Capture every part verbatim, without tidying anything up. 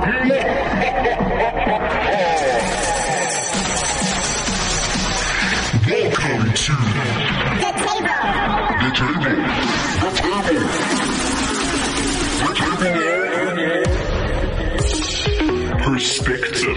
Welcome to the table. The table. The table. The table. Perspective.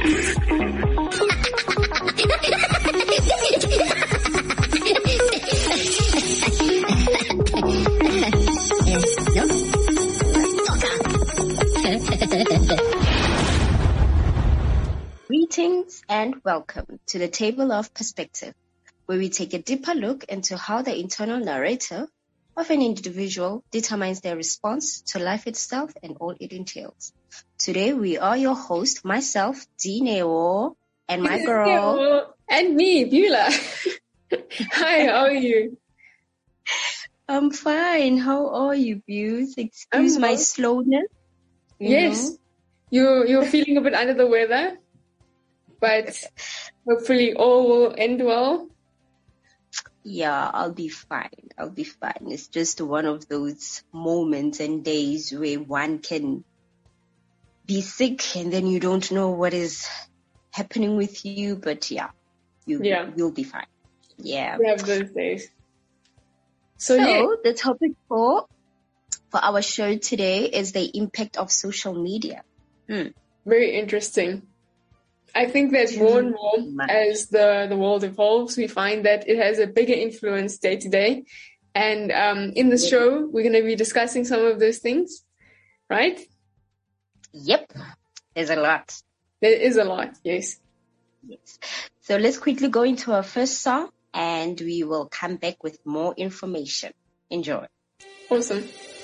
Greetings and welcome to the Table of Perspective, where we take a deeper look into how the internal narrator of an individual determines their response to life itself and all it entails. Today we are your host, myself, Dineo, and my girl. And me, Beulah. Hi, how are you? I'm fine. How are you, Buse? Excuse I'm my well. slowness. you Yes, know? you, you're feeling a bit under the weather, but hopefully all will end well. Yeah, I'll be fine. I'll be fine. It's just one of those moments and days where one can be sick and then you don't know what is happening with you. But yeah, you, Yeah. you'll be fine. Yeah. We have those days. So, So yeah, the topic for for our show today is the impact of social media. Hmm. very interesting. I think that more and more much. as the, the world evolves, we find that it has a bigger influence day to day. And um, in the show, we're going to be discussing some of those things, right? Yep, there's a lot. There is a lot, yes. Yes. So let's quickly go into our first song and we will come back with more information. Enjoy. Awesome.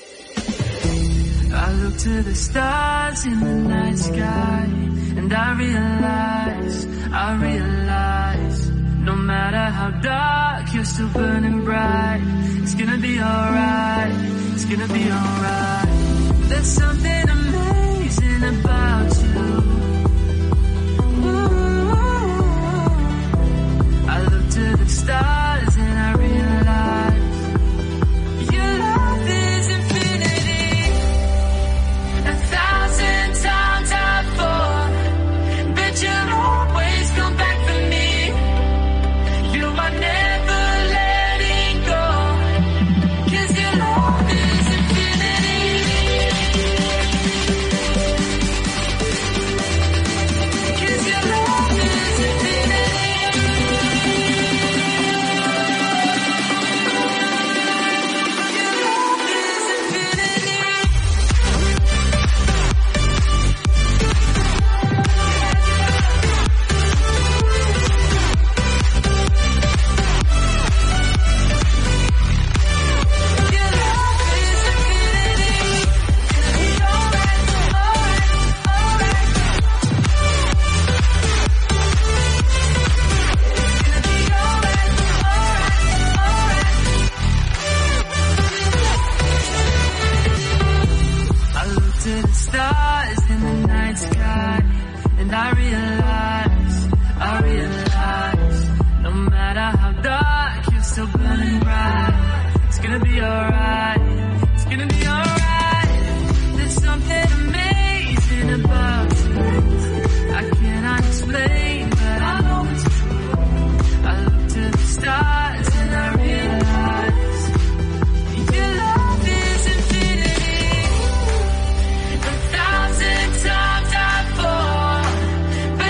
I look to the stars in the night sky, and I realize, I realize, no matter how dark, you're still burning bright. It's gonna be alright, it's gonna be alright. There's something amazing about you. Ooh. I look to the stars and I realize your love is infinity. A thousand times I've fallen, but you'll always come back for me. You are never letting go, 'cause your love is infinity. 'Cause your love is infinity. Your love is infinity. Your love is infinity. Alright, alright, alright. Gonna be alright, alright, alright. I look to the stars in the night sky, and I realize, I realize, no matter how dark, you're still burning bright. It's gonna be alright, it's gonna be alright. There's something amazing about you. I cannot explain, but I know it's true. I look to the stars and I realize your love is infinity. A thousand times I've fallen,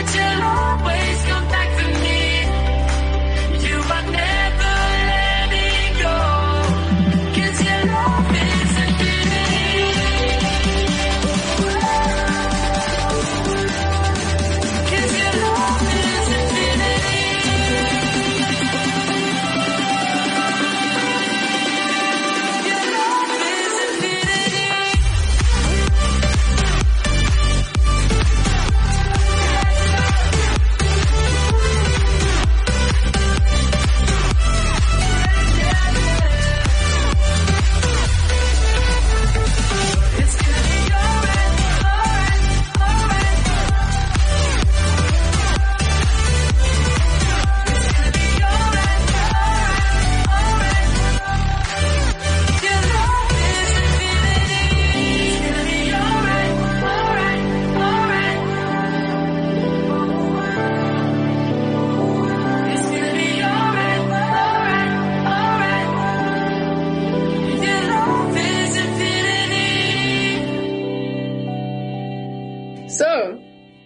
So,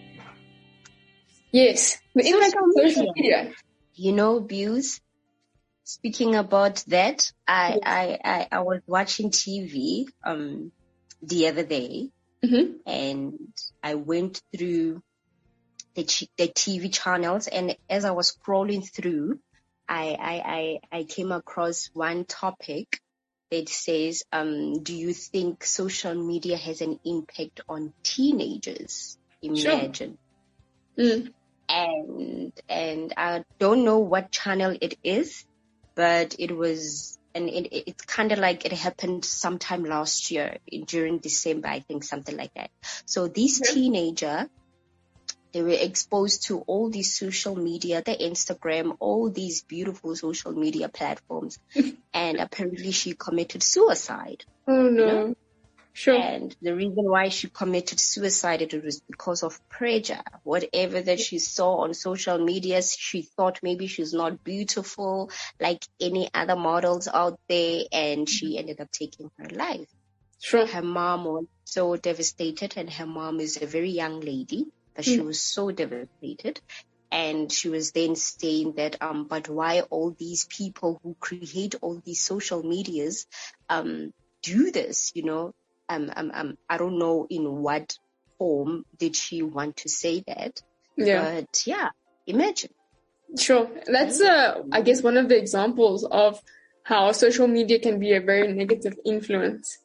yes, the impact of social media. You know, Buse, speaking about that, I, yes. I, I, I was watching T V um the other day, mm-hmm. and I went through the the T V channels, and as I was scrolling through, I I I, I came across one topic that says, um, do you think social media has an impact on teenagers? Imagine. Sure. Mm. And and I don't know what channel it is, but it was, and it, it's kind of like it happened sometime last year during December, I think, something like that. So this yeah. teenager, they were exposed to all these social media, the Instagram, all these beautiful social media platforms, and apparently she committed suicide. Oh no. You know? Sure. And the reason why she committed suicide, it was because of pressure. Whatever that she saw on social media, she thought maybe she's not beautiful like any other models out there, and she ended up taking her life. Sure. Her mom was so devastated, and her mom is a very young lady, but mm. she was so devastated. And she was then saying that, um, but why all these people who create all these social medias, um, do this, you know? Um, um, um, I don't know in what form did she want to say that. Yeah. But yeah, imagine. Sure. That's, uh, I guess, one of the examples of how social media can be a very negative influence.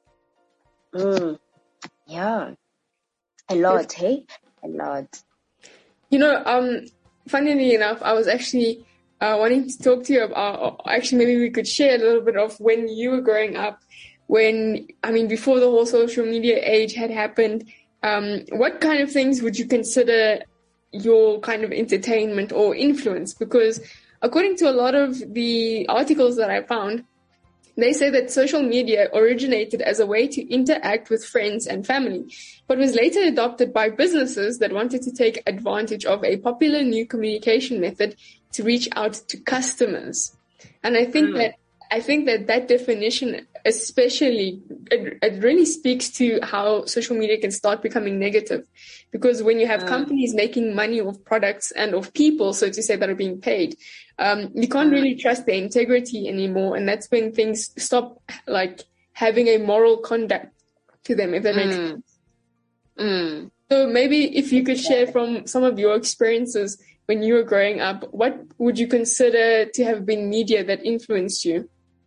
Mm. Yeah. A lot, hey? A lot. You know, um, funnily enough, I was actually uh, wanting to talk to you about, actually, maybe we could share a little bit of when you were growing up. When, I mean, before the whole social media age had happened, um, what kind of things would you consider your kind of entertainment or influence? Because according to a lot of the articles that I found, they say that social media originated as a way to interact with friends and family, but was later adopted by businesses that wanted to take advantage of a popular new communication method to reach out to customers. And I think mm. that I think that that definition, especially, it, it really speaks to how social media can start becoming negative. Because when you have uh, companies making money of products and of people, so to say, that are being paid, um, you can't uh, really trust their integrity anymore. And that's when things stop, like, having a moral conduct to them, if that makes mm, sense. Mm. So maybe if you could share from some of your experiences when you were growing up, what would you consider to have been media that influenced you?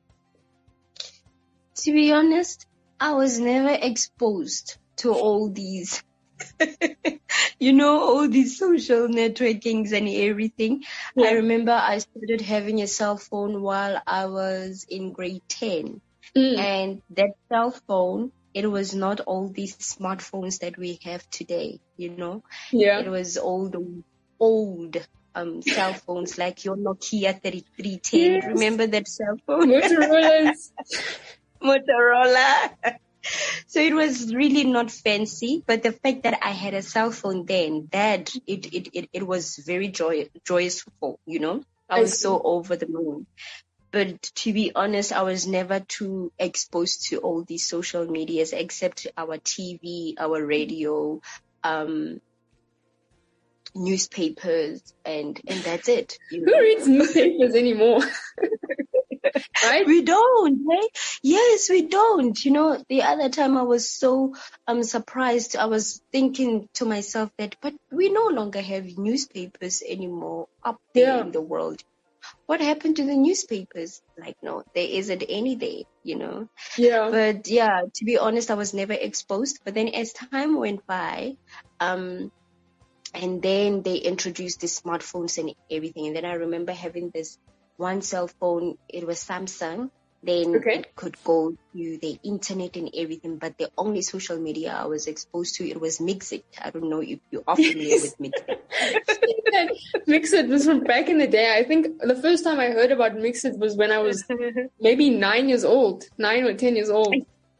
To be honest, I was never exposed to all these, you know, all these social networkings and everything. Yeah. I remember I started having a cell phone while I was in grade ten. Mm. And that cell phone, it was not all these smartphones that we have today, you know. Yeah. It was all the old um cell phones like your Nokia thirty-three ten. Yes. Remember that cell phone? Motorola's. Motorola. So it was really not fancy, but the fact that I had a cell phone then, that it it it, it was very joy joyful, you know. I was so over the moon. But to be honest, I was never too exposed to all these social medias except our T V, our radio, um, newspapers, and and that's it. You know? Who reads newspapers anymore? Right? We don't, right? Yes, we don't. You know, the other time I was so um surprised. I was thinking to myself that, but we no longer have newspapers anymore up there yeah. in the world. What happened to the newspapers? Like, no, there isn't any there, you know? Yeah. But yeah, to be honest, I was never exposed. But then as time went by, um, and then they introduced the smartphones and everything. And then I remember having this one cell phone. It was Samsung. Then okay. it could go to the internet and everything. But the only social media I was exposed to, it was Mixit. I don't know if you are familiar with Mixit. Mixit was from back in the day. I think the first time I heard about Mixit was when I was maybe nine years old, nine or ten years old.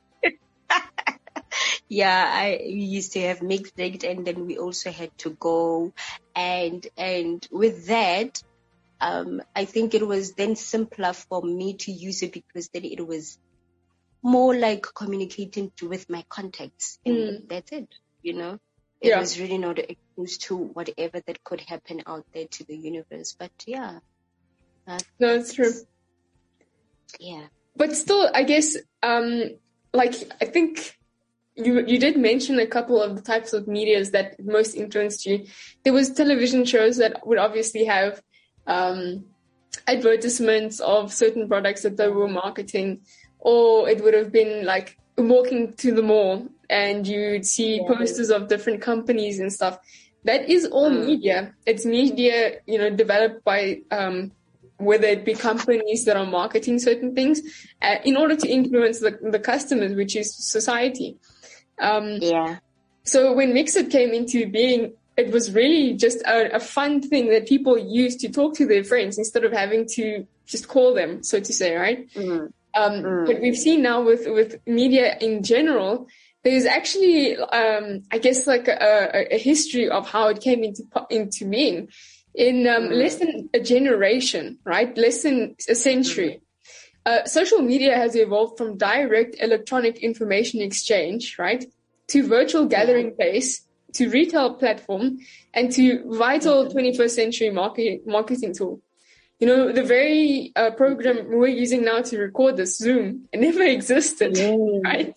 Yeah, I we used to have Mixit, and then we also had to go, and and with that, um, I think it was then simpler for me to use it because then it was more like communicating to, with my contacts, and mm. that's it, you know. It Yeah. was really not exposed to whatever that could happen out there to the universe. But yeah. That's, No, it's true. yeah. But still, I guess, um, like, I think you you did mention a couple of the types of medias that most influenced you. There was television shows that would obviously have um, advertisements of certain products that they were marketing, or it would have been like walking to the mall and you'd see Yeah. posters of different companies and stuff. That is all Mm. media. It's media, you know, developed by um, whether it be companies that are marketing certain things uh, in order to influence the, the customers, which is society. Um, Yeah. so when Mixit came into being, it was really just a, a fun thing that people used to talk to their friends instead of having to just call them, so to say, right? Mm. Um, Mm. But we've seen now with, with media in general, there's actually, um, I guess, like a, a, a history of how it came into into being in um, Mm. less than a generation, right? Less than a century. Uh, social media has evolved from direct electronic information exchange, right, to virtual gathering place, to retail platform, and to vital twenty-first century market, marketing tool. You know, the very uh, program we're using now to record this, Zoom, it never existed, Yes. right?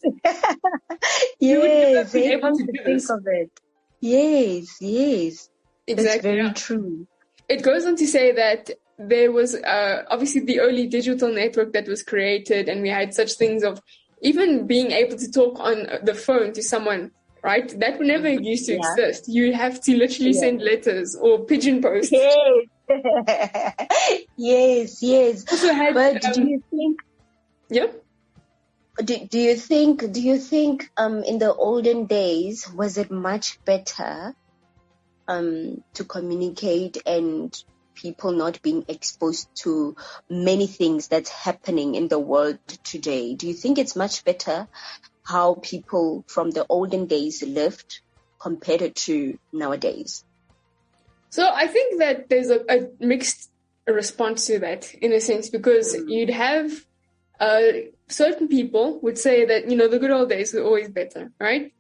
Yes. been I able want to to do think this. of it. Yes. Yes. That's Exactly. very yeah. true. It goes on to say that there was uh, obviously the early digital network that was created, and we had such things of even being able to talk on the phone to someone, right? That never used to Yeah. exist. You have to literally Yeah. send letters or pigeon post. Yes. Yes. Yes. Also had, But do um, you think? yeah. Do, do you think? Do you think? Um, in the olden days, was it much better? Um, to communicate and people not being exposed to many things that's happening in the world today. Do you think it's much better how people from the olden days lived compared to nowadays? So I think that there's a, a mixed response to that in a sense, because Mm. you'd have uh, certain people would say that, you know, the good old days were always better, right?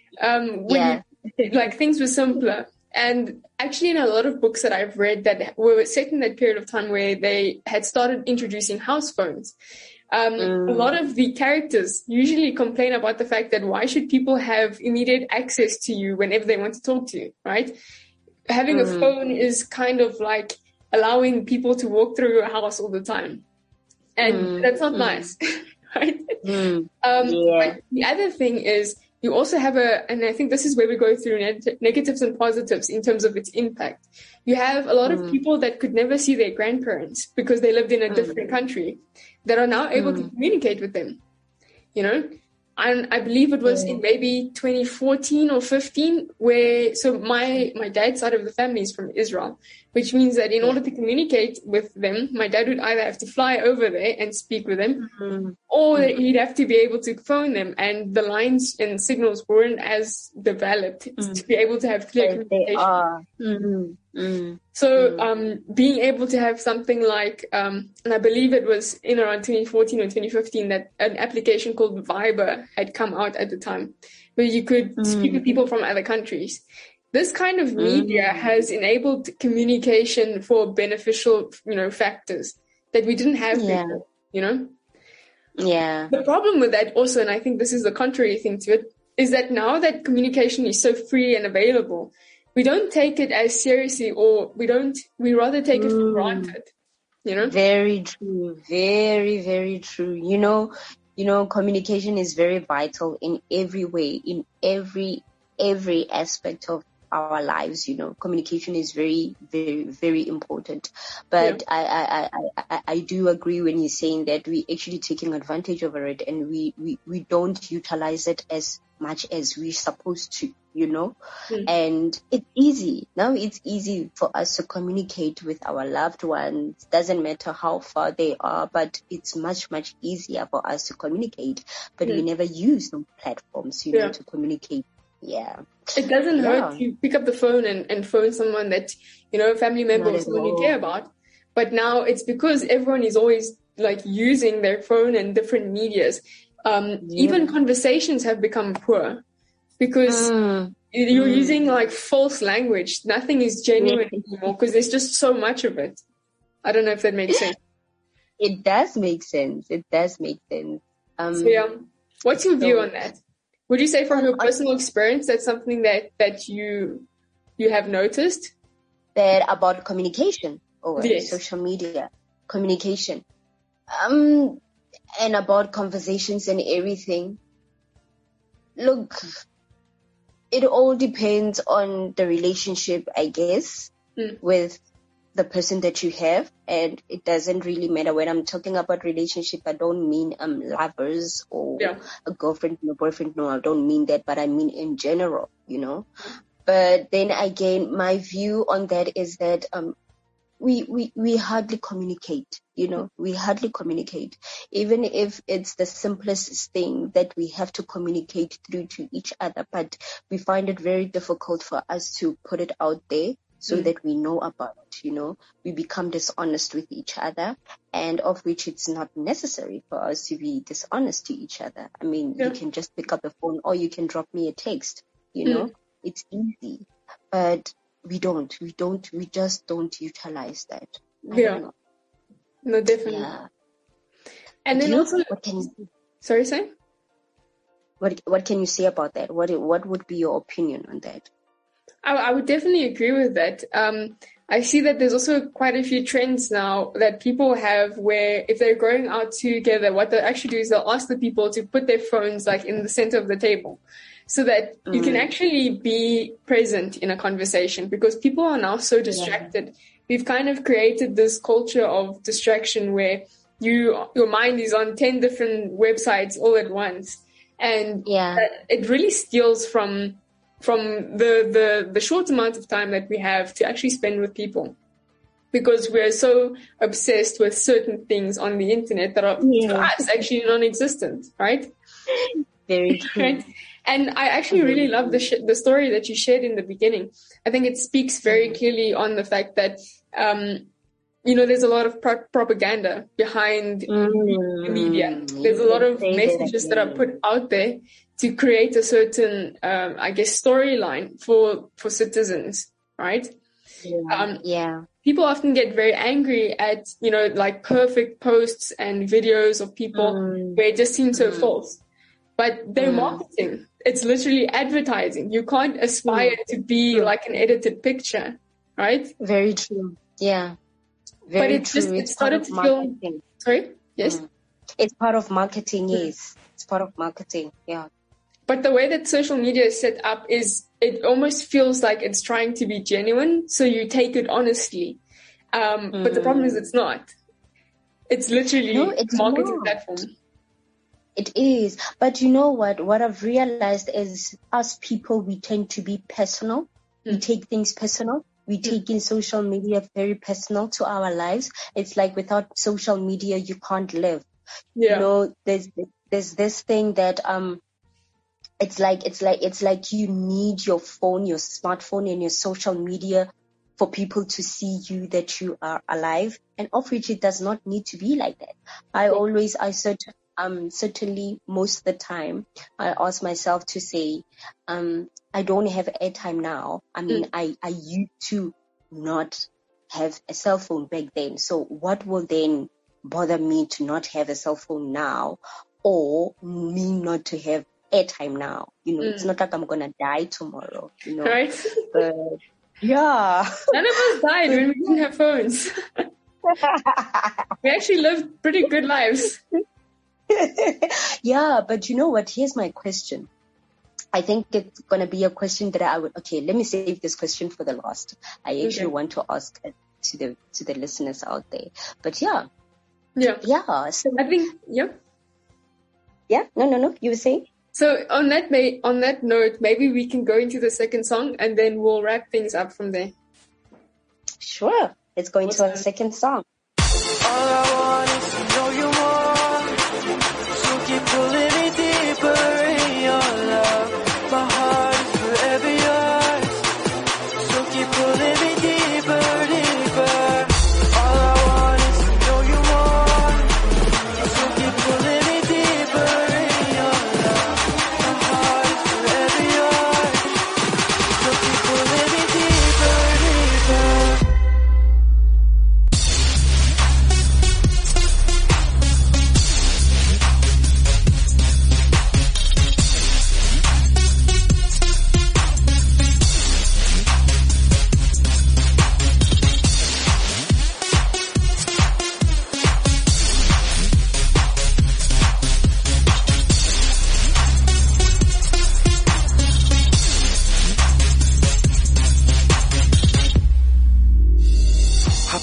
Um, when Yeah. you, like things were simpler. And actually in a lot of books that I've read that were set in that period of time where they had started introducing house phones, um, Mm. a lot of the characters usually complain about the fact that why should people have immediate access to you whenever they want to talk to you, right? Having a Mm. phone is kind of like allowing people to walk through your house all the time. And Mm. that's not Mm. nice, right? Mm. Um, Yeah. but the other thing is you also have a, and I think this is where we go through neg- negatives and positives in terms of its impact. You have a lot of Mm. people that could never see their grandparents because they lived in a Mm. different country that are now able to Mm. communicate with them, you know? And I believe it was Yeah. in maybe twenty fourteen or fifteen where, so my, my dad's side of the family is from Israel, which means that in Yeah. order to communicate with them, my dad would either have to fly over there and speak with them, Mm. or Mm. he'd have to be able to phone them, and the lines and signals weren't as developed Mm. to be able to have clear Yes, they communication. are. Mm. Mm. So Mm. um, being able to have something like, um, and I believe it was in around twenty fourteen or twenty fifteen that an application called Viber had come out at the time, where you could Mm. speak with people from other countries. This kind of media Mm. has enabled communication for beneficial, you know, factors that we didn't have Yeah. before, you know? Yeah. The problem with that also, and I think this is the contrary thing to it, is that now that communication is so free and available, we don't take it as seriously, or we don't, we rather take it for Mm. granted, you know? Very true. Very, very true. You know, you know, communication is very vital in every way, in every, every aspect of our lives. You know, communication is very, very, very important. But I, I, I, I, I- I do agree when you're saying that we actually taking advantage over it, and we, we, we don't utilize it as much as we're supposed to, you know. Mm. And it's easy. Now it's easy for us to communicate with our loved ones. Doesn't matter how far they are, but it's much, much easier for us to communicate. But we Mm. never use those platforms, you Yeah. know, to communicate. Yeah. It doesn't Yeah. hurt to pick up the phone and, and phone someone that, you know, a family member Not or at someone you all. care about. But now it's because everyone is always like using their phone and different medias. Um, Yeah. Even conversations have become poor because Mm. you're Mm. using like false language. Nothing is genuine anymore because there's just so much of it. I don't know if that makes sense. It does make sense. It does make sense. Um, So yeah, what's your view so- on that? Would you say from your I- personal experience that's something that, that you you have noticed? that about communication or Yes. social media communication, um, and about conversations and everything. Look, it all depends on the relationship, I guess, Mm. with the person that you have, and it doesn't really matter. When I'm talking about relationship, I don't mean um lovers or Yeah. a girlfriend and a boyfriend. No, I don't mean that, but I mean in general, you know. But then again, my view on that is that um we we we hardly communicate, you know. We hardly communicate, even if it's the simplest thing that we have to communicate through to each other. But we find it very difficult for us to put it out there so Mm. that we know about it, you know. We become dishonest with each other, and of which it's not necessary for us to be dishonest to each other. I mean, Yeah. you can just pick up the phone or you can drop me a text, you Mm. know. It's easy, but we don't, we don't, we just don't utilize that. I Yeah. don't know. No, definitely. Yeah. And then You- also, what can you, sorry, sorry. what what can you say about that? What what would be your opinion on that? I, I would definitely agree with that. Um, I see that there's also quite a few trends now that people have where if they're going out together, what they'll actually do is they'll ask the people to put their phones like in the center of the table so that you can Mm. actually be present in a conversation, because people are now so distracted. We've kind of created this culture of distraction where you your mind is on ten different websites all at once. And Yeah. it really steals from from the, the, the short amount of time that we have to actually spend with people, because we're so obsessed with certain things on the internet that are Yeah. to us actually non-existent, right? Very true. Right? And I actually really love the sh- the story that you shared in the beginning. I think it speaks very clearly on the fact that, um, you know, there's a lot of pro- propaganda behind Mm. media. There's a lot of Say that messages that are again. put out there to create a certain, um, I guess, storyline for, for citizens, right? Yeah. Um, yeah. People often get very angry at, you know, like perfect posts and videos of people Mm. where it just seems so Mm. false. But they're Mm. marketing. It's literally advertising. You can't aspire to be Mm. like an edited picture, right? Very true. Yeah. Very But it true. just- it it's part started of to feel- marketing. Sorry? Yes? Mm. It's part of marketing, yes. It's part of marketing. Yeah. But the way that social media is set up is it almost feels like it's trying to be genuine, so you take it honestly. Um, But the problem is it's not. It's literally No, it's a marketing not. platform. It is. But you know what? What I've realized is us people, we tend to be personal. We Mm. take things personal. We take in social media very personal to our lives. It's like without social media, you can't live. Yeah. You know, there's there's this thing that um it's like it's like it's like you need your phone, your smartphone and your social media for people to see you that you are alive, and of which it does not need to be like that. I always I cert- um certainly most of the time I ask myself to say, um I don't have airtime now. I mean, I I used to not have a cell phone back then. So what will then bother me to not have a cell phone now, or me not to have airtime now? You know, it's not like I'm gonna die tomorrow. You know, Right? but yeah. None of us died when we didn't have phones. We actually lived pretty good lives. Yeah, but you know what? Here's my question. I think it's going to be a question that I would, okay, let me save this question for the last. I actually Okay. want to ask it to the, to the listeners out there. But yeah, Yeah. yeah. So, I think, yeah. yeah, no, no, no, you were saying? So on that ma- on that note, maybe we can go into the second song and then we'll wrap things up from there. Sure. Let's go into our Awesome. second song. All I want is to know you more. So keep pulling me deeper in your love. My heart is forever yours. So keep pulling me deeper, deeper. All I want is to know you more. So keep pulling me deeper in your love. My heart is forever yours.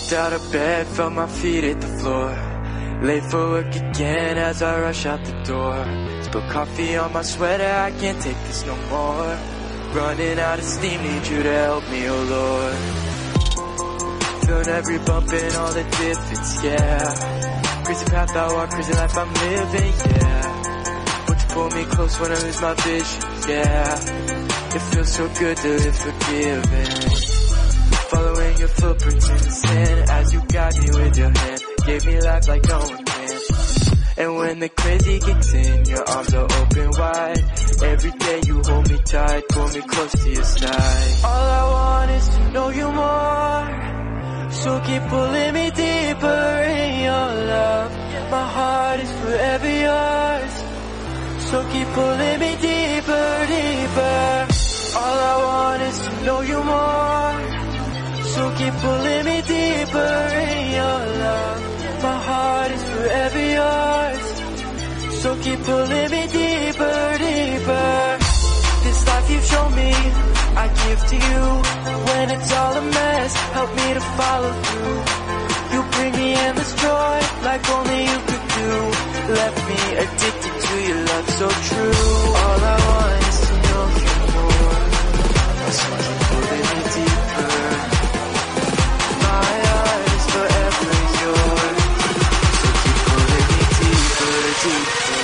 Jumped out of bed, felt my feet hit the floor. Late for work again as I rush out the door. Spilled coffee on my sweater, I can't take this no more. Running out of steam, need you to help me, oh Lord. Feeling every bump and all the difference, yeah. Crazy path I walk, crazy life I'm living, yeah. Won't you pull me close when I lose my vision, yeah. It feels so good to live forgiven. Following your footprints in the sand as you guide me with your hand. Gave me life like no one can. And when the crazy kicks in, your arms are open wide. Every day you hold me tight, pull me close to your side. All I want is to know you more. So keep pulling me deeper in your love. My heart is forever yours. So keep pulling me deeper, deeper. All I want is to know you more. So keep pulling me deeper in your love. My heart is forever yours. So keep pulling me deeper, deeper. This life you've shown me, I give to you. When it's all a mess, help me to follow through. You bring me endless joy, like only you could do. Left me addicted to your love so true. All I want is to know you more. So keep pulling me deeper. My heart is forever yours. So keep pulling me deeper, deeper.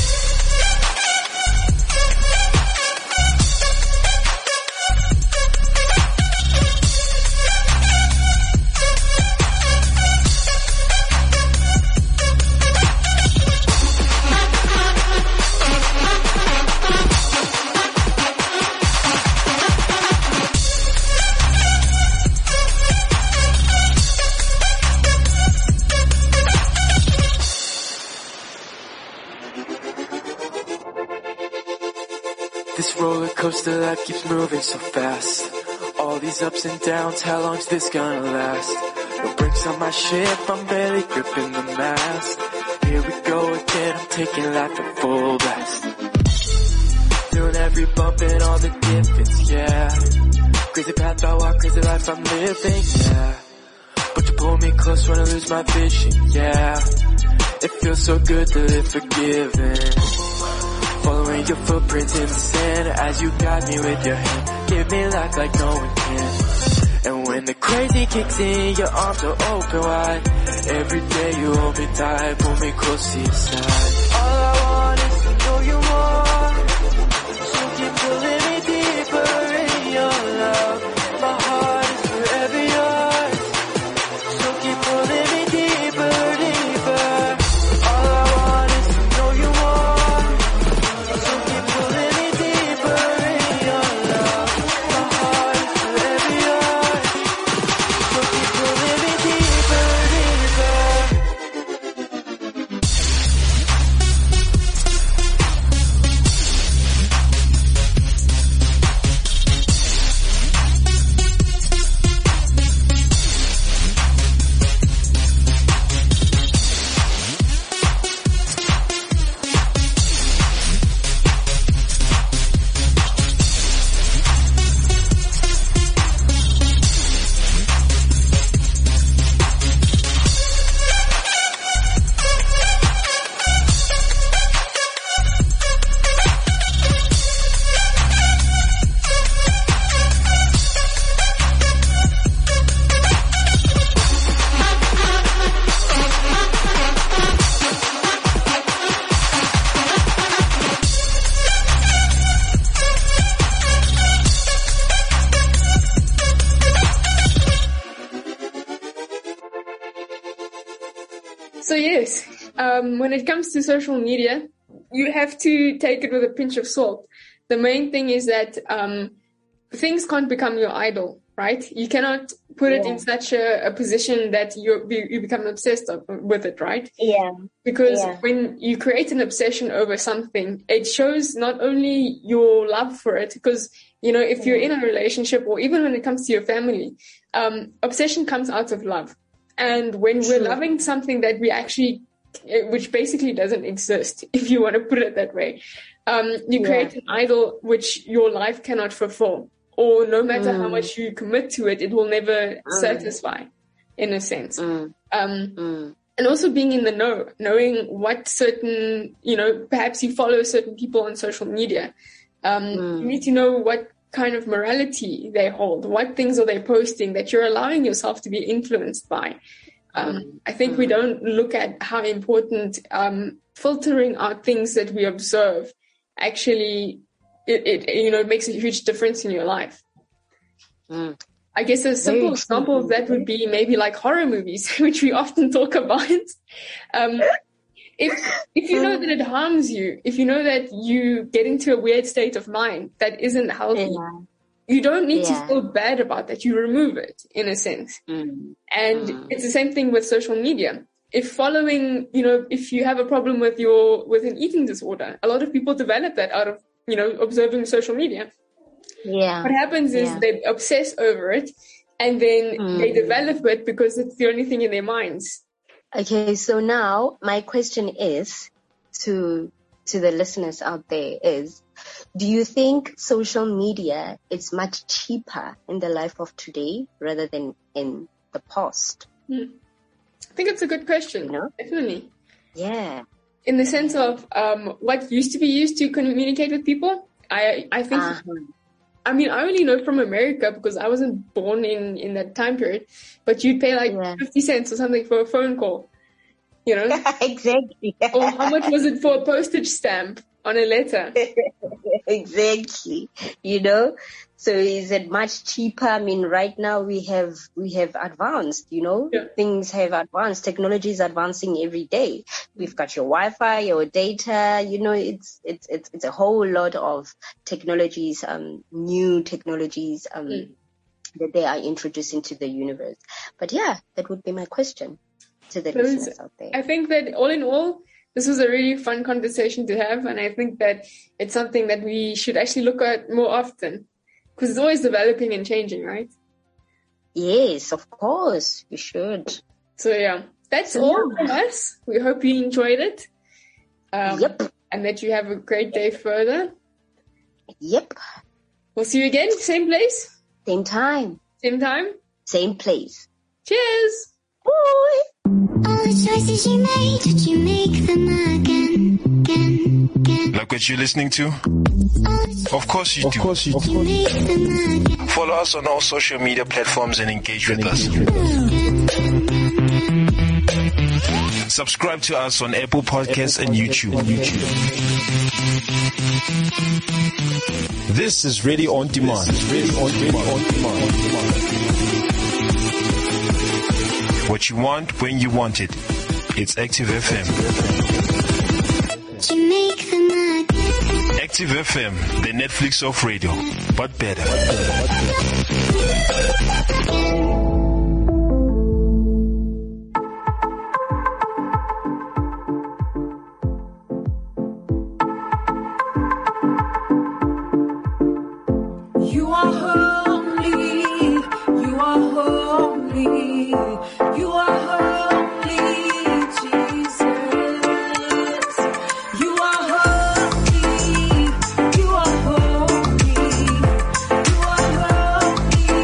This roller coaster life keeps moving so fast. All these ups and downs, how long's this gonna last? No brakes on my ship, I'm barely gripping the mast. Here we go again, I'm taking life at full blast. Feeling every bump and all the difference, yeah. Crazy path I walk, crazy life I'm living, yeah. But you pull me close when I lose my vision, yeah. It feels so good to live forgiven. Following your footprints in the sand as you guide me with your hand. Give me life like no one can. And when the crazy kicks in, your arms are open wide. Every day you hold me tight, pull me close to your side. All I want is to know you more. So keep pulling me deeper in your love. My heart is forever yours. So keep pulling me deeper, deeper. All I want is to know you more. So keep pulling me deeper in your love. My heart is forever yours. So keep pulling me deeper, deeper. So yes, um, when it comes to social media, you have to take it with a pinch of salt. The main thing is that um, things can't become your idol, right? You cannot put it Yeah. in such a, a position that you you become obsessed of, with it, right? Yeah. Because Yeah. when you create an obsession over something, it shows not only your love for it, because, you know, if you're in a relationship or even when it comes to your family, um, obsession comes out of love. And when we're True. loving something that we actually, which basically doesn't exist, if you want to put it that way, um, you Yeah. create an idol which your life cannot fulfill. Or no matter how Mm. much you commit to it, it will never Mm. satisfy. in a sense. Mm. Um, Mm. and also being in the know, knowing what certain, you know, perhaps you follow certain people on social media. Um, Mm. You need to know what kind of morality they hold, what things are they posting that you're allowing yourself to be influenced by. Um, Mm. I think we don't look at how important um, filtering out things that we observe actually, it, it you know, it makes a huge difference in your life. Mm. I guess a simple Very example of that would be maybe like horror movies, which we often talk about. Um, if if you know that it harms you, if you know that you get into a weird state of mind that isn't healthy, Yeah. you don't need Yeah. to feel bad about that. You remove it, in a sense. Mm. And Mm. it's the same thing with social media. If following, you know, if you have a problem with your with an eating disorder, a lot of people develop that out of, you know, observing social media. Yeah. What happens is Yeah. they obsess over it, and then Mm. they develop it because it's the only thing in their minds. Okay, so now my question is to to the listeners out there is, do you think social media is much cheaper in the life of today rather than in the past? Hmm. I think it's a good question. You know? Definitely. Yeah. In the sense of um, what used to be used to communicate with people, I I think. Uh-huh. I mean, I only know from America because I wasn't born in, in that time period, but you'd pay like Yeah. fifty cents or something for a phone call, you know? Exactly. Or how much was it for a postage stamp on a letter? Exactly. You know, so is it much cheaper? I mean, right now we have we have advanced, you know, Yeah. things have advanced. Technology is advancing every day. We've got your Wi-Fi, your data. You know, it's it's it's it's a whole lot of technologies, um, new technologies, um, Mm. that they are introducing to the universe. But yeah, that would be my question to the Those- listeners out there. I think that all in all, this was a really fun conversation to have, and I think that it's something that we should actually look at more often because it's always developing and changing, right? Yes, of course, we should. So yeah, that's So, all yeah. from us. We hope you enjoyed it. Um, Yep. And that you have a great day further. Yep. We'll see you again, same place, Same time, same time. same place. Cheers! Bye. All the choices you made, did you make them again, again, again? Like what you're listening to? All the Of course you Of do. course you choices you make them again, Follow us on all social media platforms and engage with us. Subscribe to us on Apple Podcasts and YouTube. This is Radio On Demand. Radio On Demand. On demand. What you want when you want it. It's Active F M. did you make them again? Active F M, the Netflix of radio, but better. You are holy, you are holy, you are holy, Jesus. You are holy, you are holy, you are holy,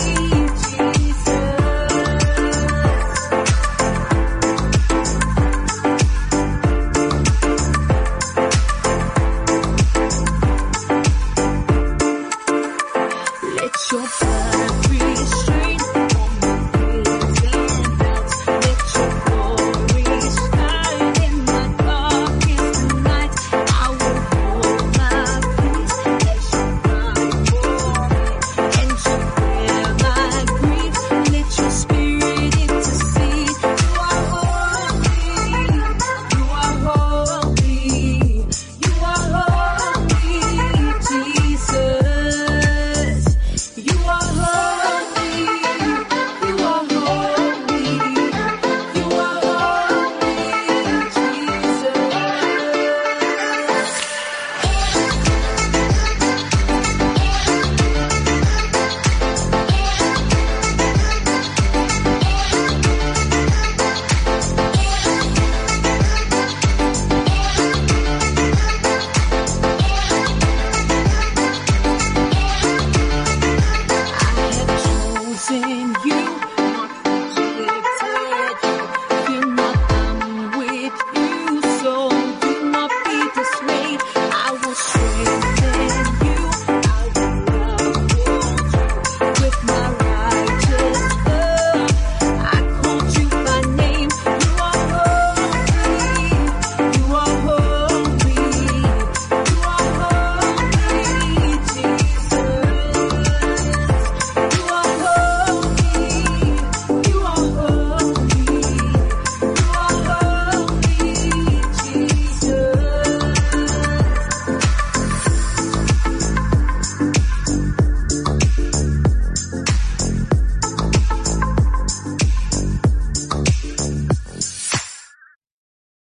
you